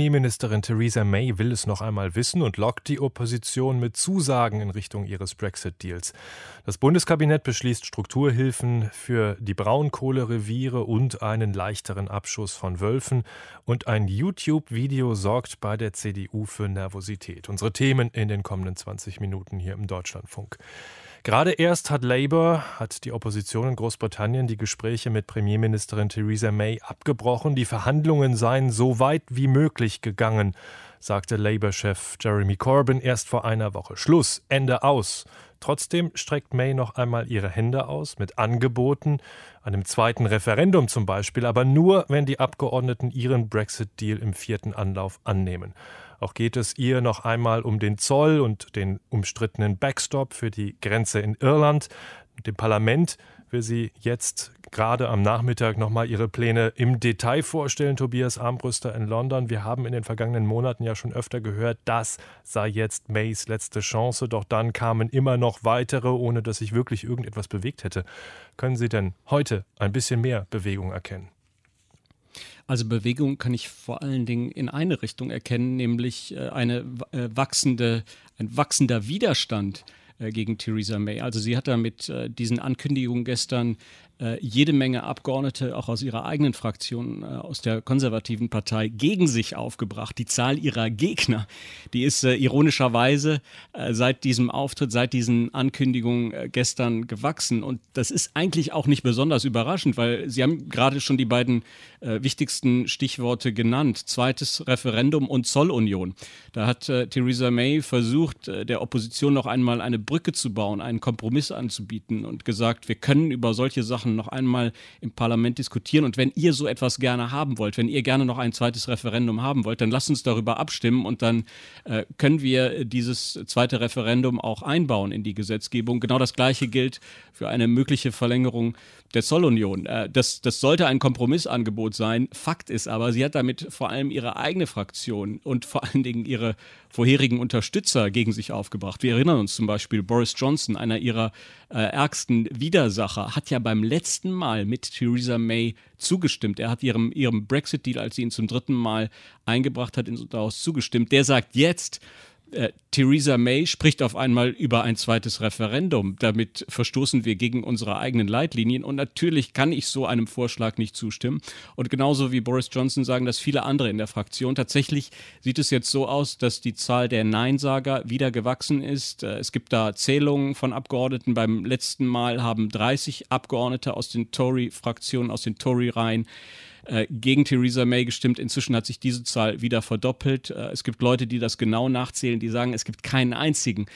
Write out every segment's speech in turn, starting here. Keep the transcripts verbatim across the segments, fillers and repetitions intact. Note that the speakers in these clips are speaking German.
Premierministerin Theresa May will es noch einmal wissen und lockt die Opposition mit Zusagen in Richtung ihres Brexit-Deals. Das Bundeskabinett beschließt Strukturhilfen für die Braunkohlereviere und einen leichteren Abschuss von Wölfen. Und ein YouTube-Video sorgt bei der C D U für Nervosität. Unsere Themen in den kommenden zwanzig Minuten hier im Deutschlandfunk. Gerade erst hat Labour, hat die Opposition in Großbritannien die Gespräche mit Premierministerin Theresa May abgebrochen. Die Verhandlungen seien so weit wie möglich gegangen, sagte Labour-Chef Jeremy Corbyn erst vor einer Woche. Schluss, Ende aus. Trotzdem streckt May noch einmal ihre Hände aus mit Angeboten, einem zweiten Referendum zum Beispiel, aber nur, wenn die Abgeordneten ihren Brexit-Deal im vierten Anlauf annehmen. Auch geht es ihr noch einmal um den Zoll und den umstrittenen Backstop für die Grenze in Irland. Dem Parlament will sie jetzt gerade am Nachmittag noch mal ihre Pläne im Detail vorstellen. Tobias Armbruster in London. Wir haben in den vergangenen Monaten ja schon öfter gehört, das sei jetzt Mays letzte Chance. Doch dann kamen immer noch weitere, ohne dass sich wirklich irgendetwas bewegt hätte. Können Sie denn heute ein bisschen mehr Bewegung erkennen? Also Bewegung kann ich vor allen Dingen in eine Richtung erkennen, nämlich eine wachsende, ein wachsender Widerstand gegen Theresa May. Also sie hat da mit diesen Ankündigungen gestern jede Menge Abgeordnete, auch aus ihrer eigenen Fraktion, aus der konservativen Partei, gegen sich aufgebracht. Die Zahl ihrer Gegner, die ist äh, ironischerweise äh, seit diesem Auftritt, seit diesen Ankündigungen äh, gestern gewachsen. Und das ist eigentlich auch nicht besonders überraschend, weil Sie haben gerade schon die beiden äh, wichtigsten Stichworte genannt. Zweites Referendum und Zollunion. Da hat äh, Theresa May versucht, äh, der Opposition noch einmal eine Brücke zu bauen, einen Kompromiss anzubieten und gesagt, wir können über solche Sachen noch einmal im Parlament diskutieren. Und wenn ihr so etwas gerne haben wollt, wenn ihr gerne noch ein zweites Referendum haben wollt, dann lasst uns darüber abstimmen und dann äh, können wir dieses zweite Referendum auch einbauen in die Gesetzgebung. Genau das Gleiche gilt für eine mögliche Verlängerung der Zollunion. Äh, das, das sollte ein Kompromissangebot sein. Fakt ist aber, sie hat damit vor allem ihre eigene Fraktion und vor allen Dingen ihre vorherigen Unterstützer gegen sich aufgebracht. Wir erinnern uns zum Beispiel, Boris Johnson, einer ihrer äh, ärgsten Widersacher, hat ja beim letzten Mal mit Theresa May zugestimmt. Er hat ihrem, ihrem Brexit-Deal, als sie ihn zum dritten Mal eingebracht hat, ins Unterhaus zugestimmt. Der sagt jetzt, Äh, Theresa May spricht auf einmal über ein zweites Referendum. Damit verstoßen wir gegen unsere eigenen Leitlinien. Und natürlich kann ich so einem Vorschlag nicht zustimmen. Und genauso wie Boris Johnson sagen das viele andere in der Fraktion. Tatsächlich sieht es jetzt so aus, dass die Zahl der Neinsager wieder gewachsen ist. Äh, es gibt da Zählungen von Abgeordneten. Beim letzten Mal haben dreißig Abgeordnete aus den Tory-Fraktionen, aus den Tory-Reihen gegen Theresa May gestimmt. Inzwischen hat sich diese Zahl wieder verdoppelt. Es gibt Leute, die das genau nachzählen, die sagen, es gibt keinen einzigen,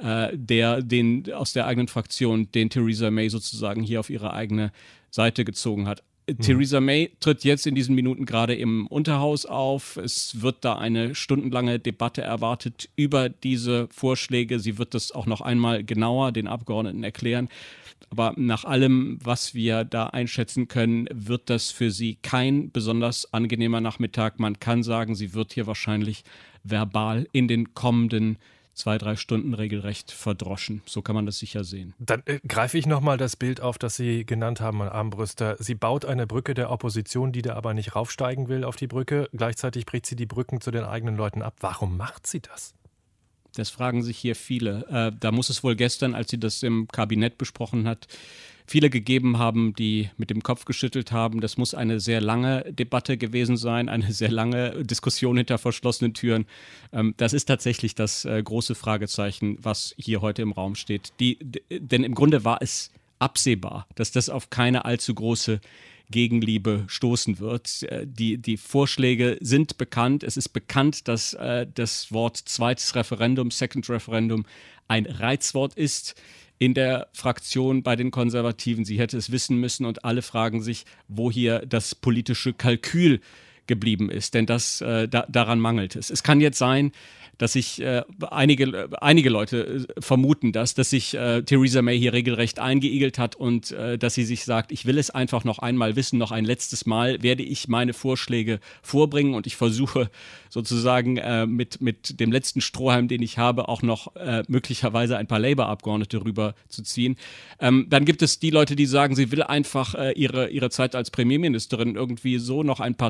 der den aus der eigenen Fraktion, den Theresa May sozusagen hier auf ihre eigene Seite gezogen hat. Mhm. Theresa May tritt jetzt in diesen Minuten gerade im Unterhaus auf. Es wird da eine stundenlange Debatte erwartet über diese Vorschläge. Sie wird das auch noch einmal genauer den Abgeordneten erklären. Aber nach allem, was wir da einschätzen können, wird das für sie kein besonders angenehmer Nachmittag. Man kann sagen, sie wird hier wahrscheinlich verbal in den kommenden zwei, drei Stunden regelrecht verdroschen. So kann man das sicher sehen. Dann äh, greife ich nochmal das Bild auf, das Sie genannt haben, Herr Armbruster. Sie baut eine Brücke der Opposition, die da aber nicht raufsteigen will auf die Brücke. Gleichzeitig bricht sie die Brücken zu den eigenen Leuten ab. Warum macht sie das? Das fragen sich hier viele. Äh, da muss es wohl gestern, als sie das im Kabinett besprochen hat, viele gegeben haben, die mit dem Kopf geschüttelt haben. Das muss eine sehr lange Debatte gewesen sein, eine sehr lange Diskussion hinter verschlossenen Türen. Ähm, das ist tatsächlich das äh, große Fragezeichen, was hier heute im Raum steht. Die, d- denn im Grunde war es absehbar, dass das auf keine allzu große Gegenliebe stoßen wird. Die, die Vorschläge sind bekannt. Es ist bekannt, dass äh, das Wort zweites Referendum, Second Referendum, ein Reizwort ist in der Fraktion bei den Konservativen. Sie hätte es wissen müssen und alle fragen sich, wo hier das politische Kalkül geblieben ist. Denn das, äh, da, daran mangelt es. Es kann jetzt sein, dass sich äh, einige, einige Leute äh, vermuten das, dass sich äh, Theresa May hier regelrecht eingeigelt hat und äh, dass sie sich sagt, ich will es einfach noch einmal wissen, noch ein letztes Mal werde ich meine Vorschläge vorbringen und ich versuche sozusagen äh, mit, mit dem letzten Strohhalm, den ich habe, auch noch äh, möglicherweise ein paar Labour-Abgeordnete rüberzuziehen. Ähm, dann gibt es die Leute, die sagen, sie will einfach äh, ihre, ihre Zeit als Premierministerin irgendwie so noch ein paar Tage retten,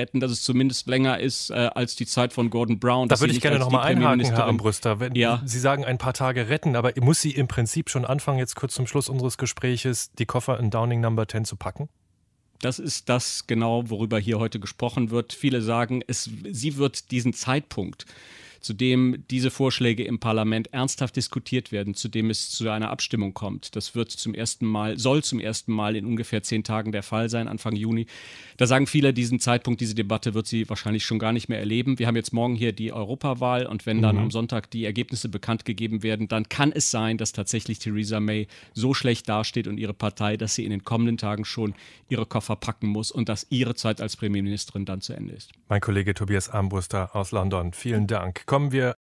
retten, dass es zumindest länger ist äh, als die Zeit von Gordon Brown. Da würde ich gerne nochmal einhaken, Herr Armbruster. Wenn ja. Sie sagen, ein paar Tage retten, aber muss sie im Prinzip schon anfangen, jetzt kurz zum Schluss unseres Gespräches, die Koffer in Downing Number zehn zu packen? Das ist das genau, worüber hier heute gesprochen wird. Viele sagen, es, sie wird diesen Zeitpunkt, zu dem diese Vorschläge im Parlament ernsthaft diskutiert werden, zu dem es zu einer Abstimmung kommt. Das wird zum ersten Mal, soll zum ersten Mal in ungefähr zehn Tagen der Fall sein, Anfang Juni. Da sagen viele, diesen Zeitpunkt, diese Debatte wird sie wahrscheinlich schon gar nicht mehr erleben. Wir haben jetzt morgen hier die Europawahl und wenn dann mhm. am Sonntag die Ergebnisse bekannt gegeben werden, dann kann es sein, dass tatsächlich Theresa May so schlecht dasteht und ihre Partei, dass sie in den kommenden Tagen schon ihre Koffer packen muss und dass ihre Zeit als Premierministerin dann zu Ende ist. Mein Kollege Tobias Armbruster aus London, vielen Dank. Kommen wir